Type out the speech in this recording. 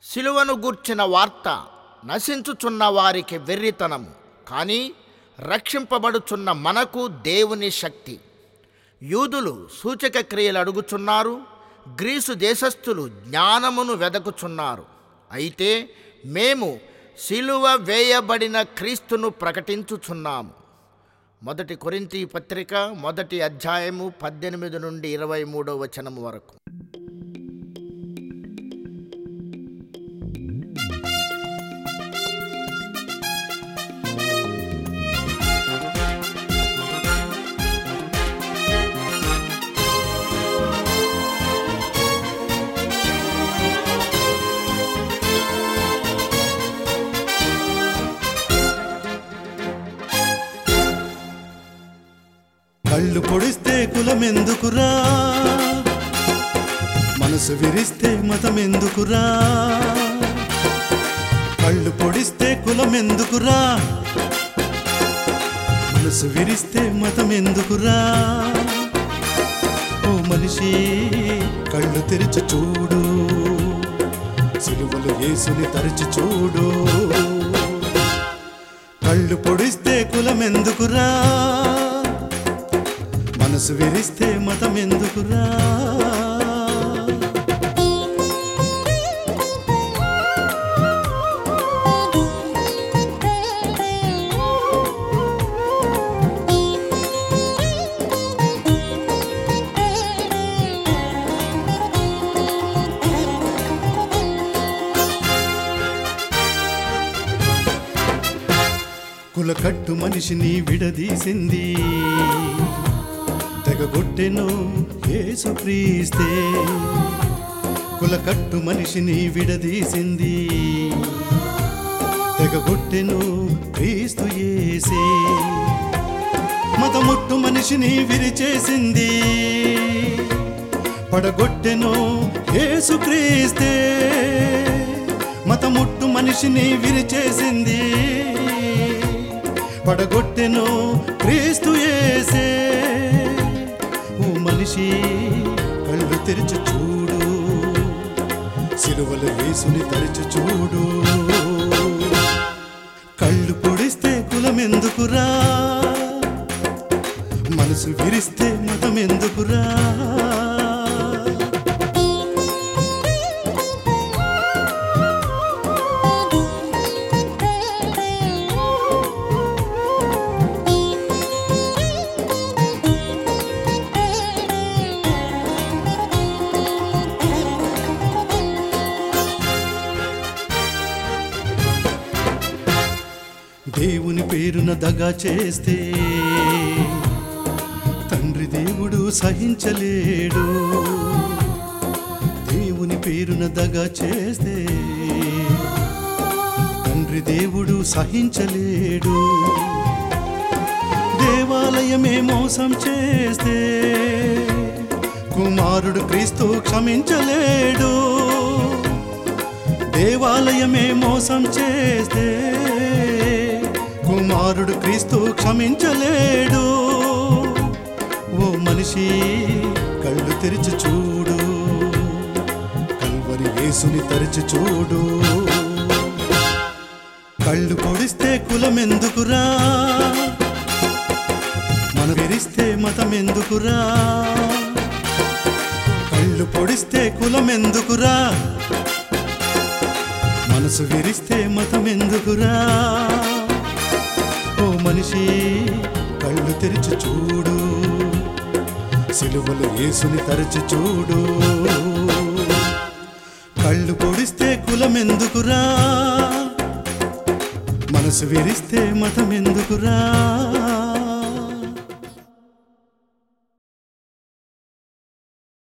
సిలువను గూర్చిన వార్త నశించుచున్న వారికి వెర్రితనము, కానీ రక్షింపబడుచున్న మనకు దేవుని శక్తి. యూదులు సూచక క్రియలు అడుగుచున్నారు, గ్రీసు దేశస్థులు జ్ఞానమును వెదకుచున్నారు. అయితే మేము సిలువ వేయబడిన క్రీస్తును ప్రకటించుచున్నాము. 1 కొరింథీ పత్రిక 1 అధ్యాయము 18 నుండి 23 వచనం వరకు. కళ్ళు పొడిస్తే కులమెందుకురా, మనసు విరిస్తే మతమెందుకురా. కళ్ళు పొడిస్తే కులమెందుకురా, మనసు విరిస్తే మతమెందుకురా. ఓ మనిషి కళ్ళు తెరిచి చూడు, సిలువలో యేసుని తరిచి చూడు. కళ్ళు పొడిస్తే కులమెందుకురా, మనసు విరిస్తే మతమెందుకురా. కులకట్టు మనిషిని విడదీసింది, తెగగొట్టెను యేసుక్రీస్తే. కులకట్టు మనిషిని విడదీసింది, తెగగొట్టెను క్రీస్తు యేసే. మతముట్టు మనిషిని విరిచేసింది, పడగొట్టెను యేసుక్రీస్తే. మతముట్టు మనిషిని విరిచేసింది, పడగొట్టెను క్రీస్తు యేసే. ఓ మనిషి కళ్ళు తెరిచి చూడు, సిలువలో యేసుని తరిచి చూడు. కళ్ళు పొడిస్తే కులమెందుకురా, మనసు విరిస్తే మతమెందుకురా. దేవుని పేరున దగా చేస్తే తండ్రి దేవుడు సహించలేడు. దేవుని పేరున దగా చేస్తే తండ్రి దేవుడు సహించలేడు. దేవాలయమే మోసం చేస్తే కుమారుడు క్రీస్తు క్షమించలేడు. దేవాలయమే మోసం చేస్తే కుమారుడు క్రీస్తు క్షమించలేడు. ఓ మనిషి కళ్ళు తెరిచి చూడు, కల్వరి యేసుని తరిచి చూడు. కళ్ళు పొడిస్తే కులమెందుకురా, మన విరిస్తే మతమెందుకురా. కళ్ళు పొడిస్తే కులమెందుకురా, మనసు విరిస్తే మతమెందుకురా. ఓ మనిషి కళ్ళు తెరిచి చూడు, సిలువలో యేసుని తరిచి చూడు. కళ్ళు పొడిస్తే కులమెందుకురా, మనసు విరిస్తే మతమెందుకురా.